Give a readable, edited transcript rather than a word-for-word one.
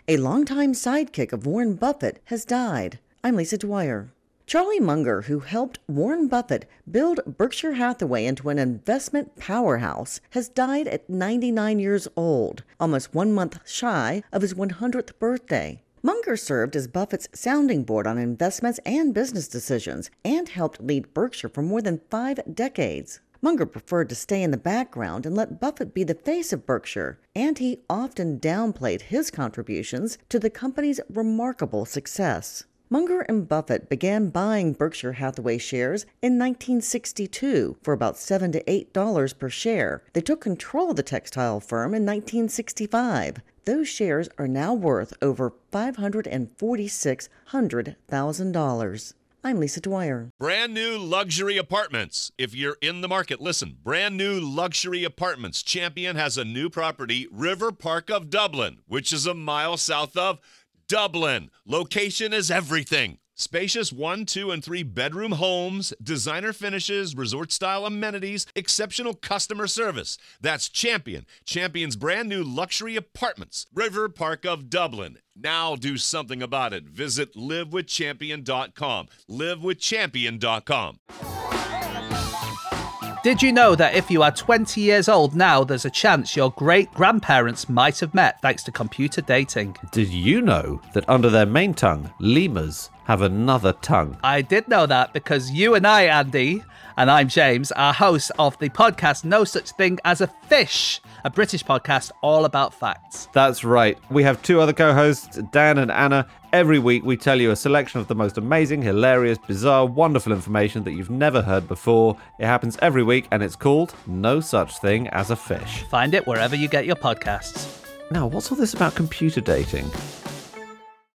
A longtime sidekick of Warren Buffett has died. I'm Lisa Dwyer. Charlie Munger, who helped Warren Buffett build Berkshire Hathaway into an investment powerhouse, has died at 99 years old, almost 1 month shy of his 100th birthday. Munger served as Buffett's sounding board on investments and business decisions and helped lead Berkshire for more than 5 decades. Munger preferred to stay in the background and let Buffett be the face of Berkshire, and he often downplayed his contributions to the company's remarkable success. Munger and Buffett began buying Berkshire Hathaway shares in 1962 for about $7 to $8 per share. They took control of the textile firm in 1965. Those shares are now worth over $546,000. I'm Lisa Dwyer. Brand new luxury apartments. If you're in the market, listen. Brand new luxury apartments. Champion has a new property, River Park of Dublin, which is a mile south of Dublin. Location is everything. Spacious 1, 2, and 3 bedroom homes, designer finishes, resort-style amenities, exceptional customer service. That's Champion. Champion's brand new luxury apartments. River Park of Dublin. Now do something about it. Visit livewithchampion.com. livewithchampion.com. Did you know that if you are 20 years old now, there's a chance your great-grandparents might have met thanks to computer dating? Did you know that under their main tongue, lemurs have another tongue? I did know that because you and I, Andy, and I'm James, are hosts of the podcast No Such Thing as a Fish, a British podcast all about facts. That's right. We have 2 other co-hosts, Dan and Anna. Every week we tell you a selection of the most amazing, hilarious, bizarre, wonderful information that you've never heard before. It happens every week and it's called No Such Thing as a Fish. Find it wherever you get your podcasts. Now, what's all this about computer dating?